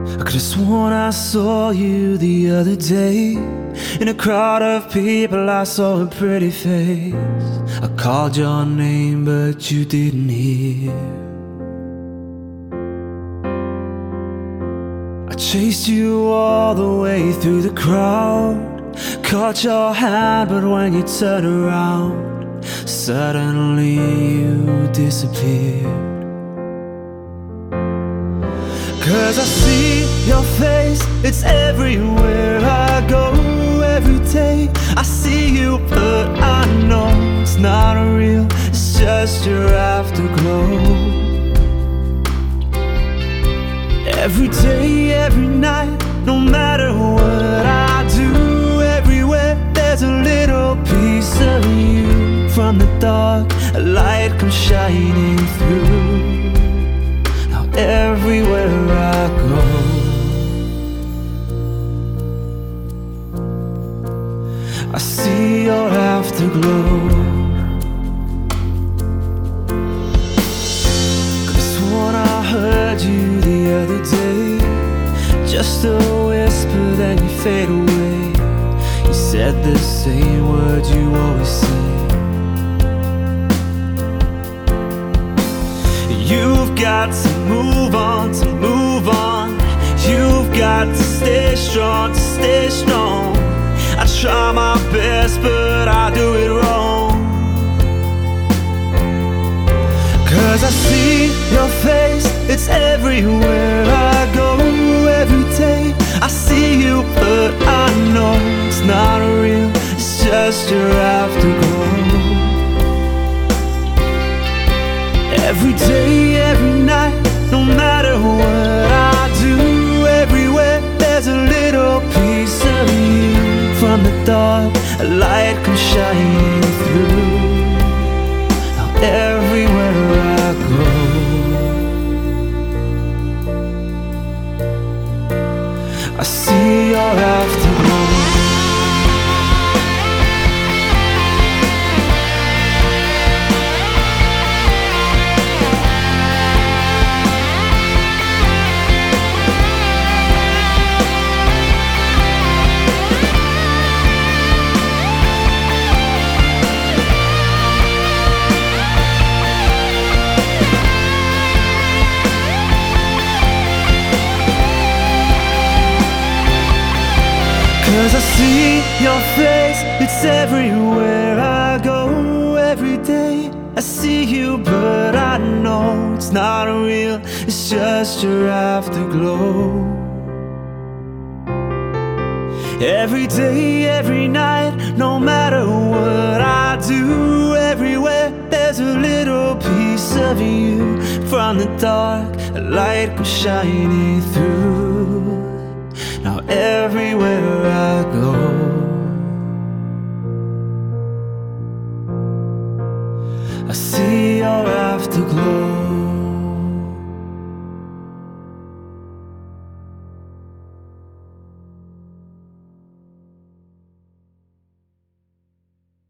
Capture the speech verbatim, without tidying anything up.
I could've sworn I saw you the other day. In a crowd of people I saw a pretty face. I called your name but you didn't hear. I chased you all the way through the crowd, caught your hand but when you turned around, suddenly you disappeared. Cause I see your face, it's everywhere I go, every day I see you, but I know it's not real, it's just your afterglow. Every day, every night, no matter what I do, everywhere there's a little piece of you. From the dark, a light comes shining through. Everywhere I go, I see your afterglow. Could've sworn I heard you the other day, just a whisper then you fade away. You said the same words you always say. You've got to move on, to move on. You've got to stay strong, to stay strong. I try my best, but I do it wrong. Cause I see your face, it's everywhere I go, every day I see you, but I know it's not real, it's just your afterglow. Every day, every night, no matter what I do, everywhere there's a little piece of you. From the dark, a light comes shining through. Now everywhere I go, I see your afterglow. Cause I see your face, it's everywhere I go, every day I see you, but I know it's not real, it's just your afterglow. Every day, every night, no matter what I do, everywhere there's a little piece of you. From the dark, a light comes shining through. Now everywhere